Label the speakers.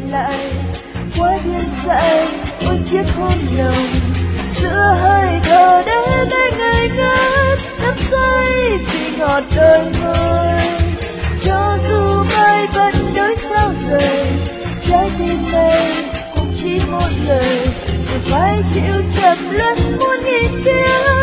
Speaker 1: lại quá điên dại. Ôi chiếc hôn lòng giữa hơi thở đến đây ngây ngất đắm say vì ngọt đôi môi. Cho dù mai vẫn đôi sao rời, trái tim này cũng chỉ một lời, rồi phải chịu chậm lẫn muôn nghìn tiếng